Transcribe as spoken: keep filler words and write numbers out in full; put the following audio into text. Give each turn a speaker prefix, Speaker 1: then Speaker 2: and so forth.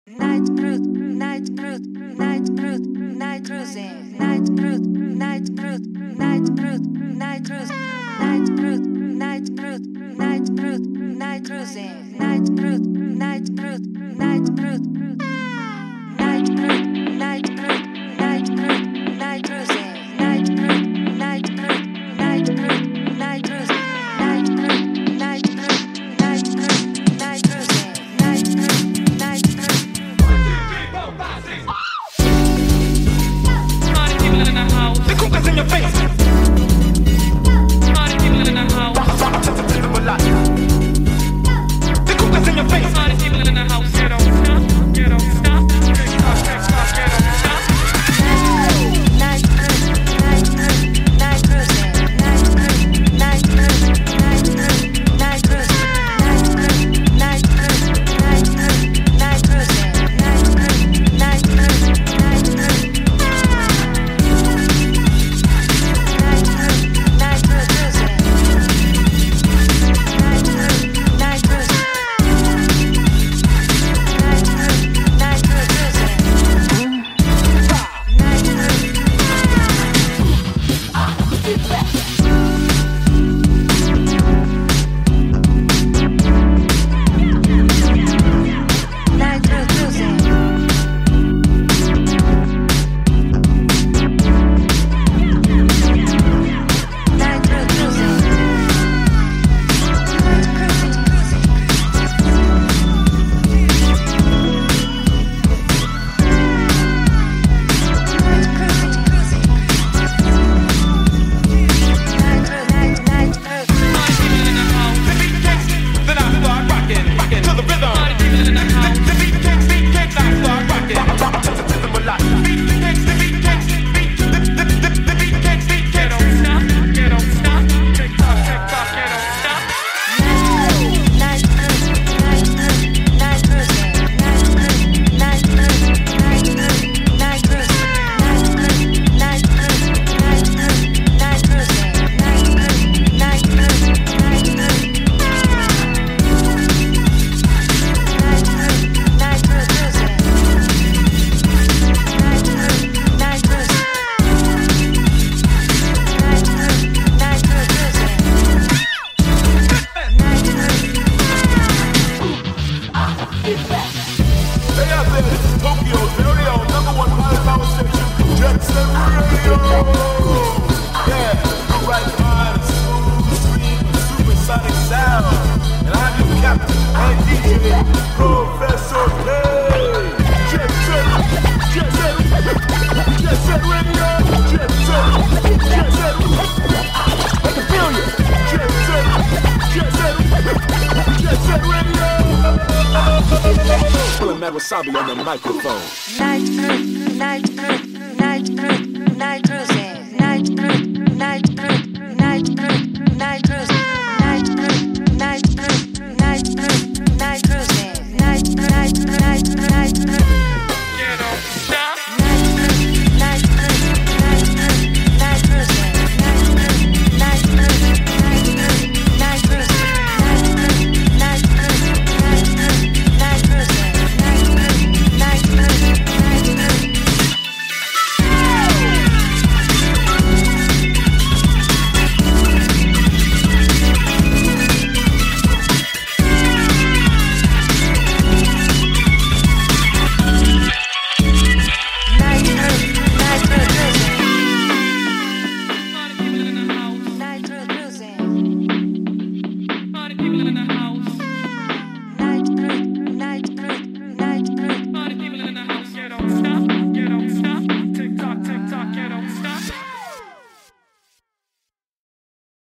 Speaker 1: Night cruise, night cruise, night cruise, night cruising, night cruise, night cruise, night cruise, night cruise, night cruise, night cruise, night cruise, night cruising, night cruise, night cruise, night cruise, night cruise, night cruise, night cruise, night cruising, night cruise, night cruise, night cruise, night cruising, night cruise, night cruise, night cruise, night cruising, night cruise, night cruise.
Speaker 2: Party people in the house.
Speaker 3: The cookers in your face.
Speaker 2: Party people in the house.
Speaker 3: The cookers in your face.
Speaker 2: Party people in the house. Get on, stop, get on, stop, get on, stop, get on, stop.
Speaker 1: Night cruise, night cruise, night cruising, night cruise, night cruise, night cruise, night cruising, night cruise, night cruise, night cruise, night cruising, night cruise, night cruise, night cruise.
Speaker 4: Wasabi on the microphone.
Speaker 1: Night cruise, night cruise, night cruise, night cruise.